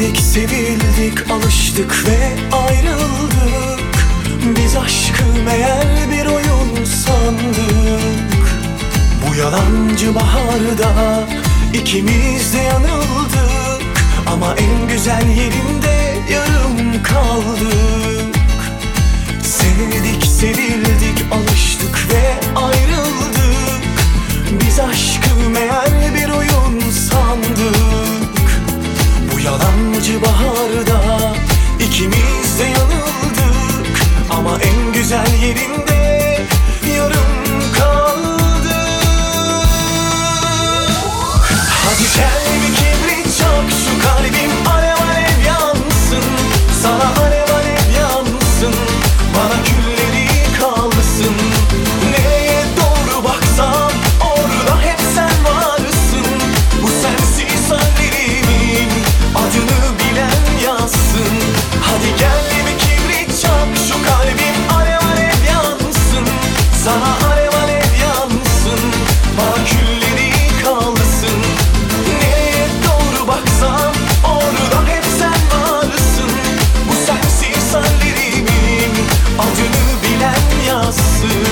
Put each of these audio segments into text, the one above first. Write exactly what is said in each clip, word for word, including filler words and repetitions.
Sevdik, sevildik, alıştık ve ayrıldık. Biz aşkı meğer bir oyun sandık. Bu yalancı baharda ikimiz de yanıldık. Ama en güzel yerinde yarım kaldık. Sevdik, sevildik, alıştık ve ayrıldık. Biz aşkı meğer bir oyun sandık. Bu yalancı baharda ikimiz de yanıldık. Ama en güzel yerinde yarım kaldık. Hadi gel bir kibrit çak, şu kalbim alev alev yansın. Sana alev alev yansın, bana külleri kalsın. Nereye doğru baksam orada hep sen varsın. Bu sensiz hallerimin adını bilen yazsın. Hadi gel bir kibrit çak, şu kalbim alev alev yansın. Sana alev alev yansın, bana külleri kalsın. Nereye doğru baksam orada hep sen varsın. Bu sensiz hallerimin adını bilen yazsın.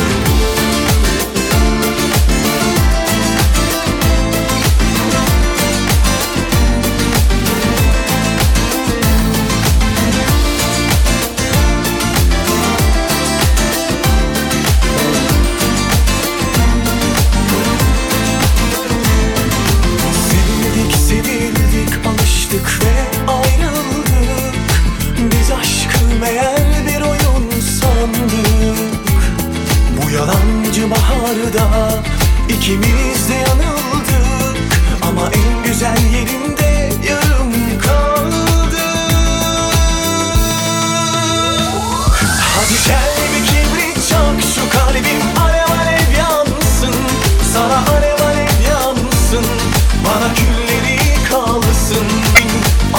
Sevdik, sevildik, alıştık ve ayrıldık. Biz aşkı meğer bir oyun sandık. Bu yalancı baharda ikimiz de yanıldık. Ama en güzel yerinde